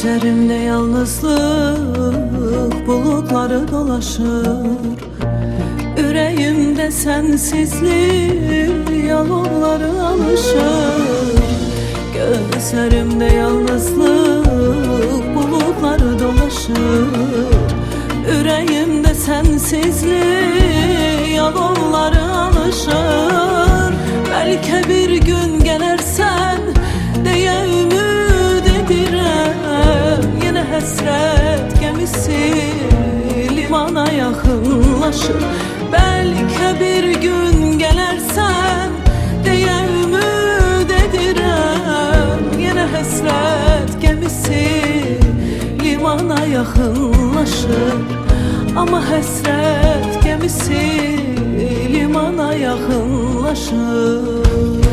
Gözlerimde yalnızlık bulutları dolaşır. Yüreğimde sensizlik yalonları alışır. Gözlerimde yalnızlık bulutları dolaşır. Yüreğimde sensizlik yalonları alışır. Belki bir gün gelersen diye ümit edirəm. Yine həsrət gemisi limana yakınlaşır. Belki bir gün gelersen diye ümit edirəm. Yine həsrət gemisi limana yakınlaşır. Ama həsrət gemisi limana yakınlaşır.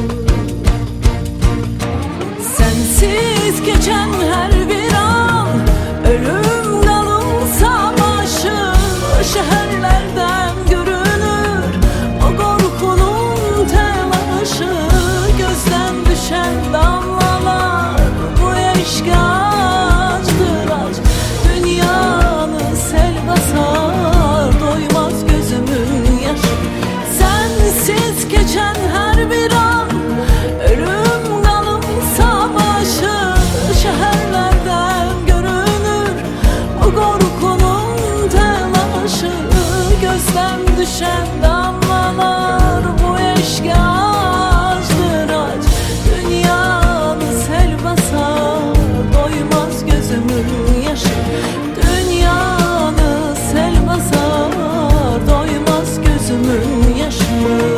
Sensiz geçen her bir an ölüm dalımsa başı. Şehirlerden görünür o korkunun telaşı. Gözden düşen damlalar bu eşke acıdır aç. Dünyanı sel basar doymaz gözümün yaşı. Sensiz geçen her bir an ölüm dalımsa başı. Şehirlerden görünür o korkunun telaşı. Gözden düşen damlalar bu eşke acıdır aç. Dünyanı sel basar doymaz gözümün yaşı. Dünyanı sel basar doymaz gözümün yaşı.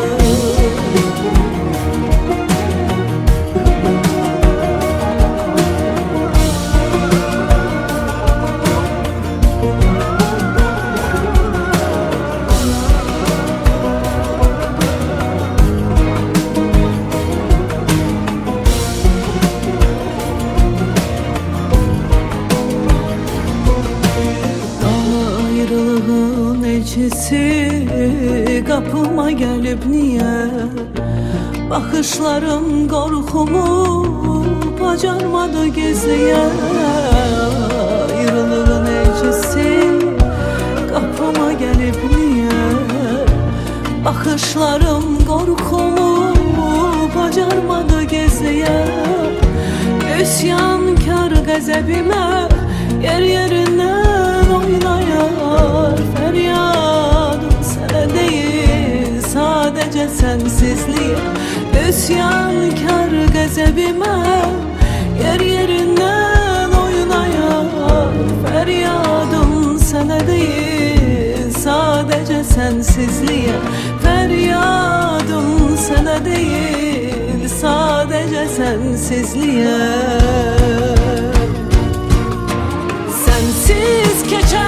Ayrılığın elçisi kapıma gelip niye? Bakışlarım korkumu bacarmadı gizliye. Ayrılığın elçisi kapıma gelip niye? Bakışlarım korkumu bacarmadı gizliye. İsyankar gazebime yer yerinden oynayar. Feryadım sana değil sadece sensizliğe. İsyankar gazebime yer yerinden oynayar. Feryadım sana değil sadece sensizliğe. Feryadım sana değil sadece sensizliğe. Sensiz geçen